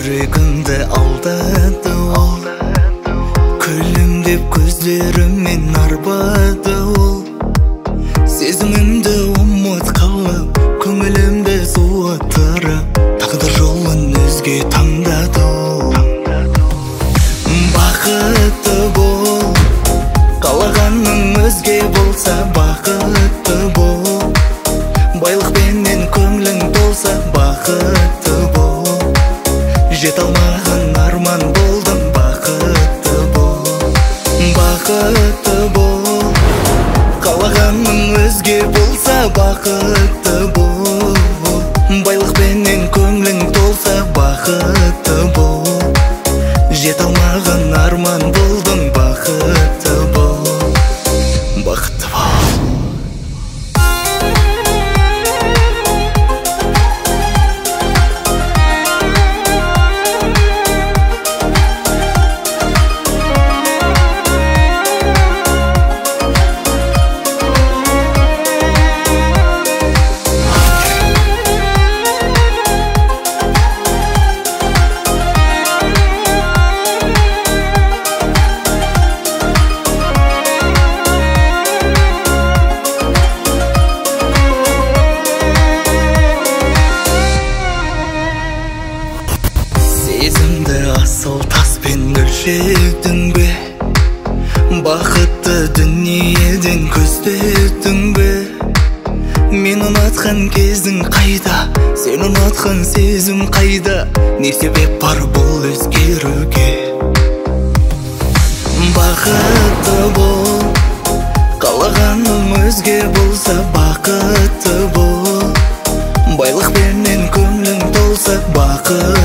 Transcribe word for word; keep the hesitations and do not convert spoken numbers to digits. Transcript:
жүрегімді алдады ол, күлімдеп көздерімен арбады ол. Сезімімді ұмыт қылып, көңілімді суытырып, тағдыр жолын өзге таңдады ол. Бақытты бол, қалағаның өзге болса, бақытты бол. Байлықпенен көңілің толса, бақытты бол. Жете алмаған арман болдым, бақытты бол. Бақытты бол, қалағаның өзге болса, бақытты бол. Байлықпенен көңілің толса, бақытты бол. Жете алмаған арман болдым, бақытты бол. Бақытты бол. Сезімді асыл таспен өлшедің бе? Бақытты дүниеден көздедің бе? Мен ұнатқан кезің қайда? Сен ұнатқан сезім қайда? Не себеп бар бұл өзгеруге? Бақытты бол, қалағаным өзге болса, бақытты бол. Байлықпенен көңілің толса, бақытты